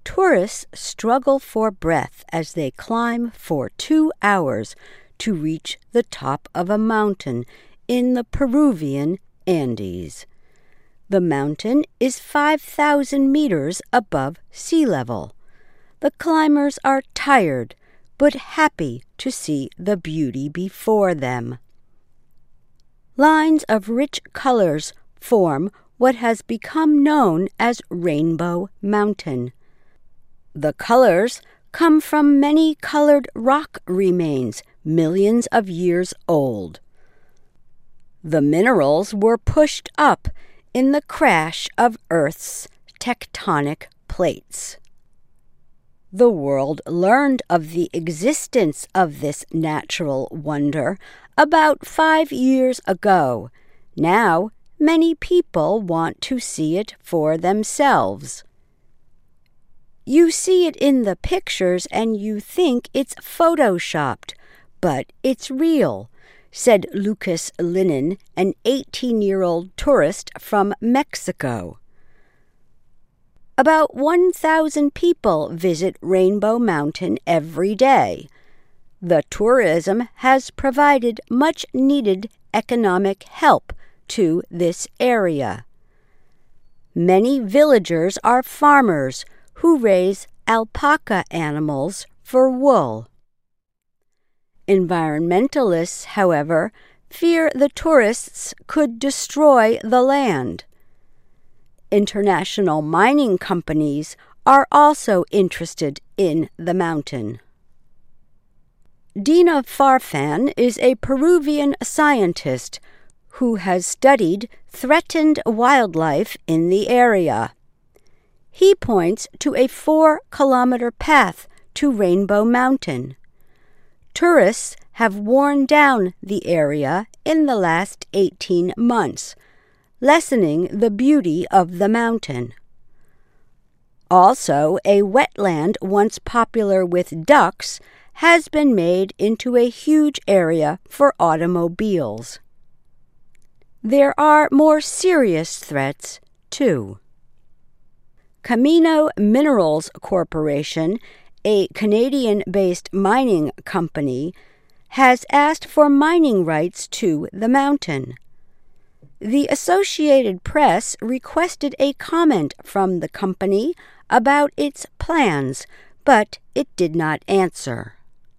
Tourists struggle for breath as they climb for 2 hours to reach the top of a mountain in the Peruvian Andes. The mountain is 5,000 meters above sea level. The climbers are tired, but happy to see the beauty before them. Lines of rich colors form what has become known as Rainbow Mountain. The colors come from many colored rock remains millions of years old. The minerals were pushed up in the crash of Earth's tectonic plates. The world learned of the existence of this natural wonder about 5 years ago. Now, many people want to see it for themselves. You see it in the pictures and you think it's photoshopped, but it's real, said Lucas Linen, an 18-year-old tourist from Mexico. About 1,000 people visit Rainbow Mountain every day. The tourism has provided much-needed economic help to this area. Many villagers are farmers who raise alpaca animals for wool. Environmentalists, however, fear the tourists could destroy the land. International mining companies are also interested in the mountain. Dina Farfan is a Peruvian scientist who has studied threatened wildlife in the area. He points to a 4-kilometer path to Rainbow Mountain. Tourists have worn down the area in the last 18 months, lessening the beauty of the mountain. Also, a wetland once popular with ducks has been made into a huge area for automobiles. There are more serious threats, too. Camino Minerals Corporation, a Canadian-based mining company, has asked for mining rights to the mountain. The Associated Press requested a comment from the company about its plans, but it did not answer.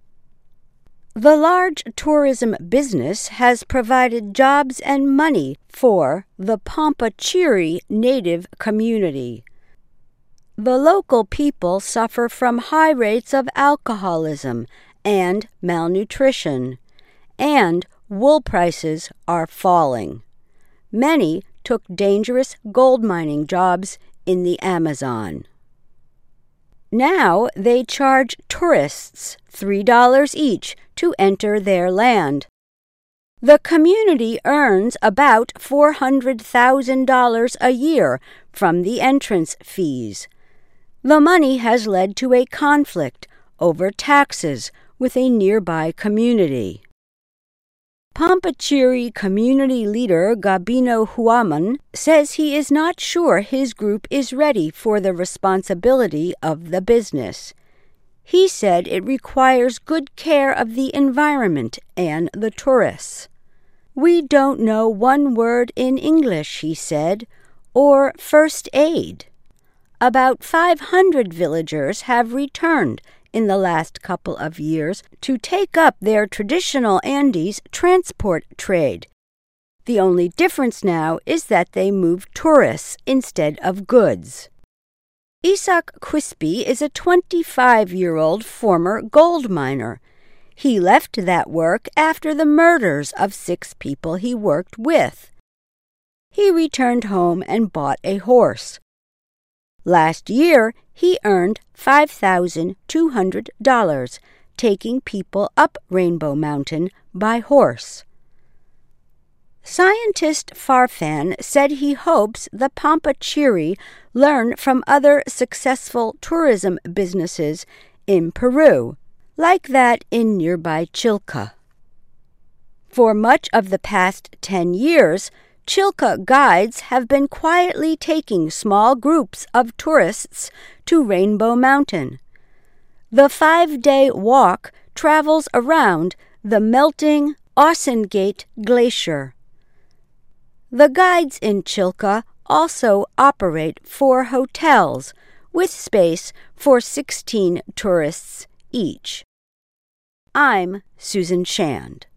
The large tourism business has provided jobs and money for the Pampachiri native community. The local people suffer from high rates of alcoholism and malnutrition, and wool prices are falling. Many took dangerous gold mining jobs in the Amazon. Now they charge tourists $3 each to enter their land. The community earns about $400,000 a year from the entrance fees. The money has led to a conflict over taxes with a nearby community. Pampachiri community leader Gabino Huaman says he is not sure his group is ready for the responsibility of the business. He said it requires good care of the environment and the tourists. "We don't know one word in English," he said, or first aid. About 500 villagers have returned in the last couple of years to take up their traditional Andes transport trade. The only difference now is that they move tourists instead of goods. Isaac Quispe is a 25-year-old former gold miner. He left that work after the murders of 6 people he worked with. He returned home and bought a horse. Last year, he earned $5,200, taking people up Rainbow Mountain by horse. Scientist Farfan said he hopes the Pampachiri learn from other successful tourism businesses in Peru, like that in nearby Chilca. For much of the past 10 years, Chilca guides have been quietly taking small groups of tourists to Rainbow Mountain. The 5-day walk travels around the melting Osengate Glacier. The guides in Chilca also operate 4 hotels with space for 16 tourists each. I'm Susan Shand.